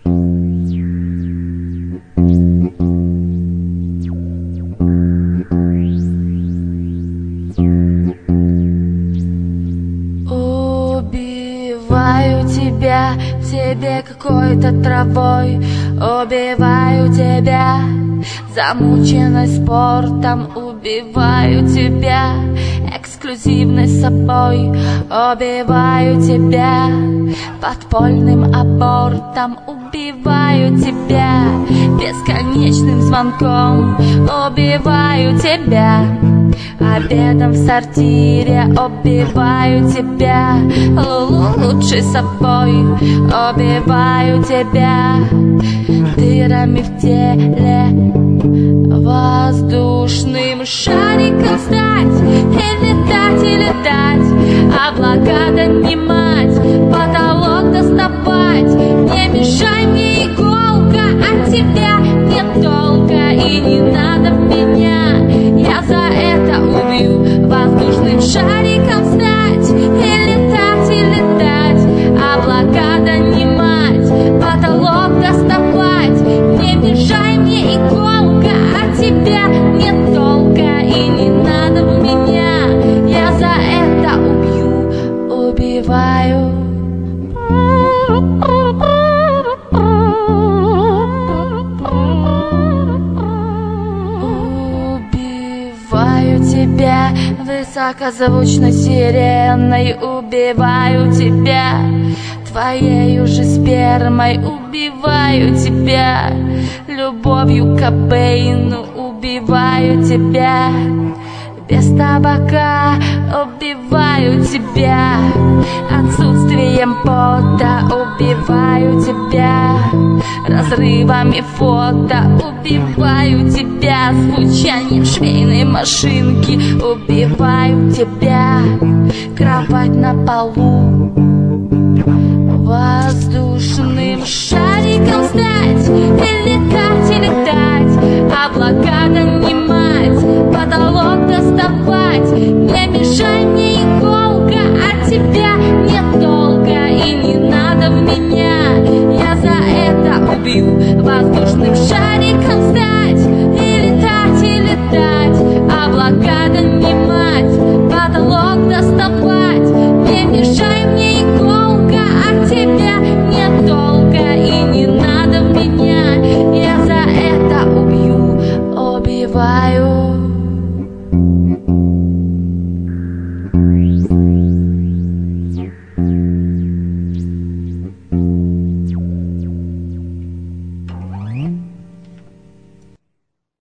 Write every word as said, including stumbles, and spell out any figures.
Убиваю тебя, тебе какой-то травой. Убиваю тебя, замученной спортом. Убиваю тебя, эксклюзивной собой. Убиваю тебя, подпольным абортом. Убиваю тебя, бесконечным звонком. Убиваю тебя, обедом в сортире. Убиваю тебя, лучше собой. Убиваю тебя, дырами в теле, воздушным шариком стать. И летать, и летать, облака донимать, потолок доставать. Не мешай мне, иголка, от тебя нет толка. И не надо в меня, я за это убью. Воздушным шариком стать, и летать, и летать, облака донимать, потолок доставать. Не мешай мне, иголка, от тебя нет толка. И не надо в меня, я за это убью. Убиваю. Убиваю тебя высокозвучной сиреной. Убиваю тебя твоей уже спермой. Убиваю тебя любовью к Кобейну. Убиваю тебя без табака. Убиваю тебя отсутствием пота. Убиваю тебя разрывами фото. Убиваю тебя звучанием швейной машинки. Убиваю тебя кровать на полу. Воздушным шариком стать, и летать, и летать, облака донимать, потолок доставать. Не мешай